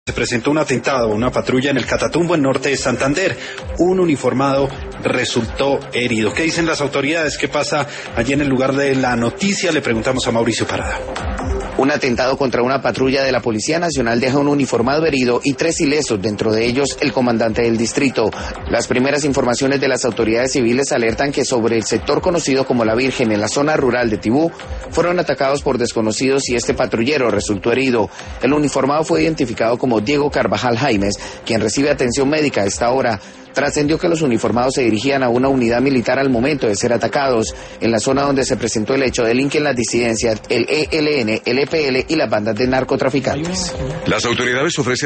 Se presentó un atentado, una patrulla en el Catatumbo, en norte de Santander. Un uniformado resultó herido. ¿Qué dicen las autoridades? ¿Qué pasa allí en el lugar de la noticia? Le preguntamos a Mauricio Parada. Un atentado contra una patrulla de la Policía Nacional deja un uniformado herido y 3 ilesos, dentro de ellos el comandante del distrito. Las primeras informaciones de las autoridades civiles alertan que sobre el sector conocido como La Virgen, en la zona rural de Tibú, fueron atacados por desconocidos y este patrullero resultó herido. El uniformado fue identificado como Diego Carvajal Jaimes, quien recibe atención médica a esta hora. Trascendió que los uniformados se dirigían a una unidad militar al momento de ser atacados. En la zona donde se presentó el hecho delinquen las disidencias, el ELN, el EPL y las bandas de narcotraficantes. Las autoridades ofrecen